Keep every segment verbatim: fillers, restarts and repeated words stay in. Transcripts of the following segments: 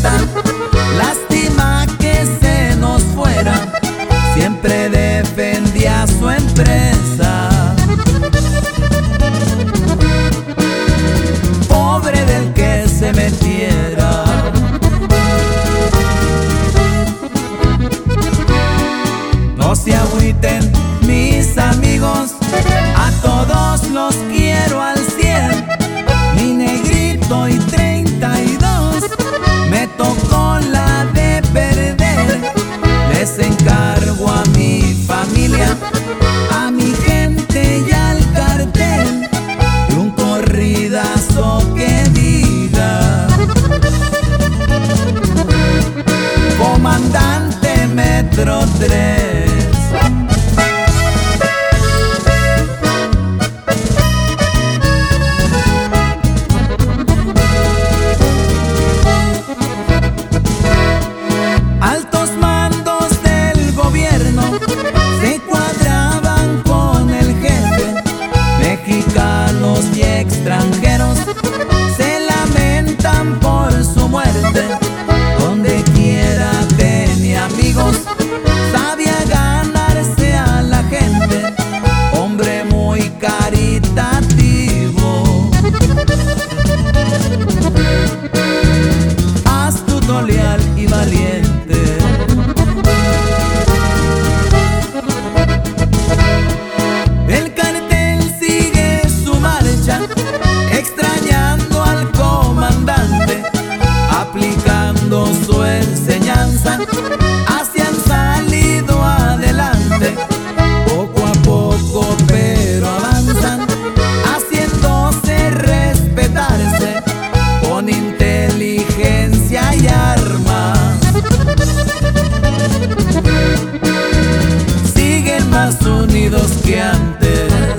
alerta. Lástima que se nos fuera, siempre defendía su empresa. Pobre del que se metiera. No se agüiten mis amigos, a todos los quiero al cien. Mi negrito y treinta y dos, me tocó la de perder. Les encargo a mi familia, a mi gente y al cartel, y un corridazo que diga: Comandante Metro tres. Mexicanos y extranjeros se lamentan por su muerte. Donde quiera tenía amigos, sabía ganarse a la gente, hombre muy caritativo, astuto, leal y valiente. Aplicando su enseñanza, así han salido adelante, poco a poco pero avanzan, haciéndose respetarse con inteligencia y armas. Siguen más unidos que antes.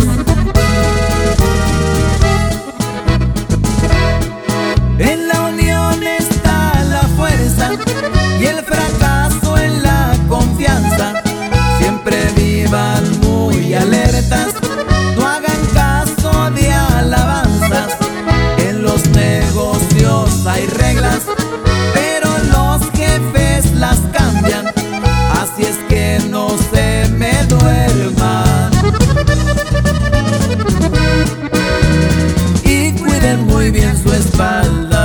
En la unión está la fuerza y el fracaso en la confianza. Siempre vivan muy alertas, no hagan caso de alabanzas. En los negocios hay reglas, pero los jefes las cambian. Así es que no se me duerman y cuiden muy bien su espalda.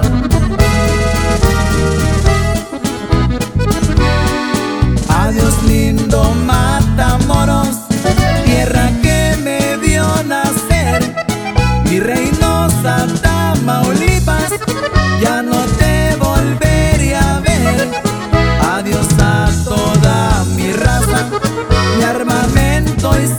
Adiós lindo Matamoros, tierra que me vio nacer. Mi Reynosa, Tamaulipas, ya no te volveré a ver. Adiós a toda mi raza, mi armamento y